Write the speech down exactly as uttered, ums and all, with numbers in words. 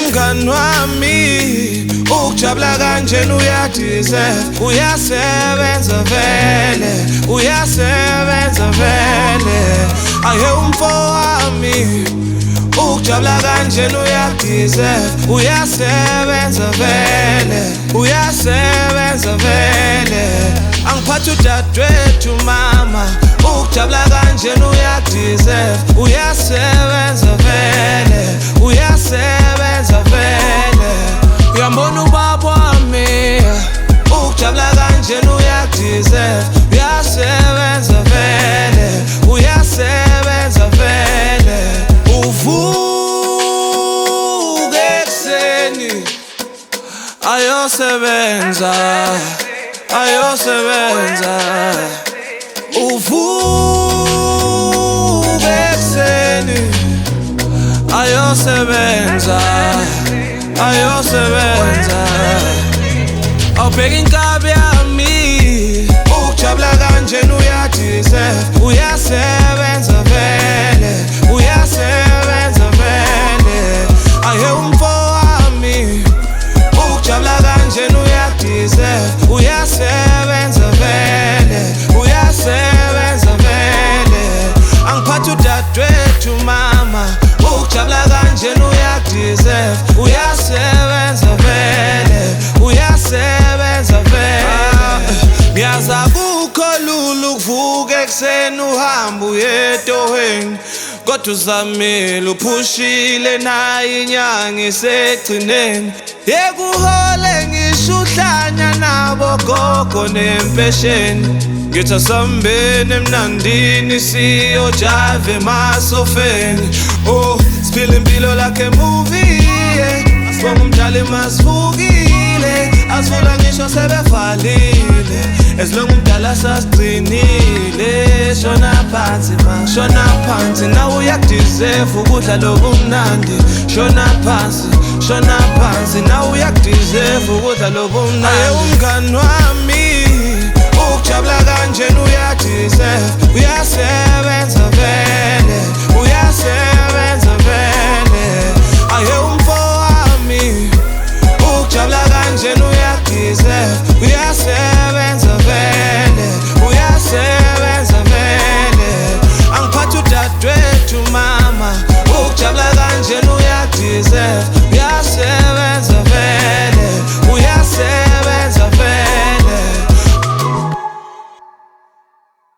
umngani wami ukujabula kanjena uyadeserve uyasebenza vele uyasebenza vele aye umfowami ukujabula kanjena uyadeserve uyasebenza vele uyasebenza vele angiphatha udadewethu mama ukujabula kanjena uyadeserve uyasebenza vele uyasebenza vele uyambona ubaba wami ukujabula kanjena uyadeserve uyasebenza vele uyasebenza vele uvuke ekseni ayosebenza ayosebenza uvuke ekseni ayosebenza ayosebenza awubheka inkabi yami ukujabula kanjena uyadeserve uyasebenza vele uyasebenza vele aye umfowami ukujabula kanjena uyadeserve uyasebenza vele uyasebenza vele angiphatha udadewethu mama ukujabula kanjena uyadeserve uyasebenza vele uyasebenza vele ngiyaza kukho lula ukuvuka ekseni uhamba uyetohweni kodwa uzamile uphushile naye inyanga isegcineni yekuhole ngisho uhlanya nabo gogo nempesheni ngithi asambeni emnandini siyojava emasofeni oh siphila impilo like a movie asibonga umdali masivukile asivula ngisho sebevalile esilonga umdala sasigcinile shona phansi ma shona phansi nawe uyakudeserve ukudla lobumnandi shona phansi shona phansi nawe uyakudeserve ukudla lobumnandi aye umngani